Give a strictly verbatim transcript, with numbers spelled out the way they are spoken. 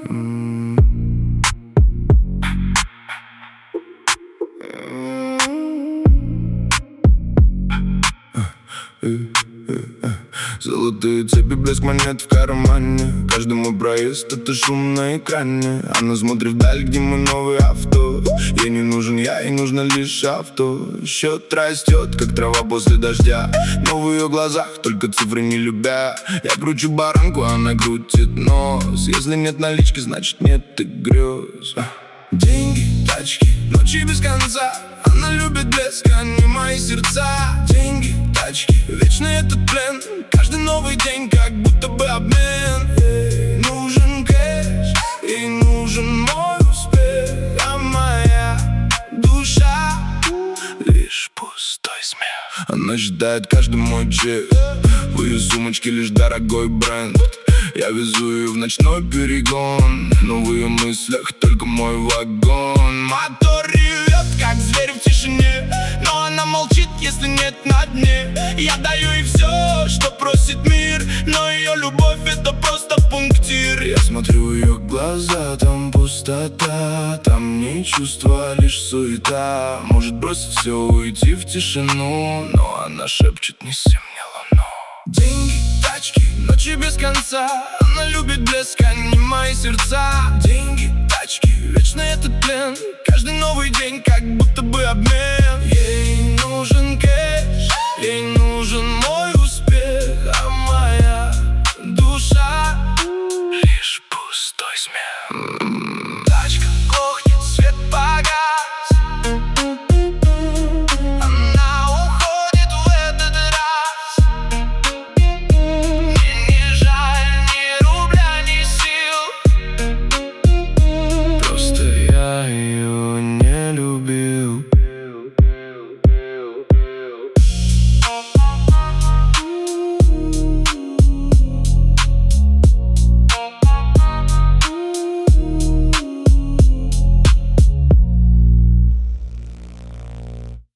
Золотые цепи, блеск монет в кармане. Каждый мой проезд — это шум на экране. Она смотрит вдаль, где мой новый авто. Ей не нужен я, ей нужно лишь авто. Счет растет, как трава после дождя. Но в ее глазах только цифры не любя. Я кручу баранку, она крутит нос. Если нет налички, значит нет и грез. Деньги, тачки, ночи без конца. Она любит блеск, а не мои сердца. Деньги, тачки, вечный этот плен. Каждый новый день, как будто бы обмен. Ей нужен кэш, ей нужен мой успех. А моя душа лишь пустой смех. Она считает каждый мой чек. В ее сумочке лишь дорогой бренд. Я везу ее в ночной перегон, но в ее мыслях только мой вагон. Мотор ревет, как зверь в тишине, но она молчит, если нет на дне. Я даю ей все, что просит мир, но ее любовь — это просто пунктир. Я смотрю в ее глаза, там пустота. Там не чувства, лишь суета. Может бросить все, уйти в тишину, но она шепчет: неси мне луну. Деньги, тачки, ночи без конца. Она любит блеск, а не мои сердца. Деньги, тачки, вечный этот плен. Каждый новый день, как будто бы обмен. Ей нужен кэш, ей нужен мой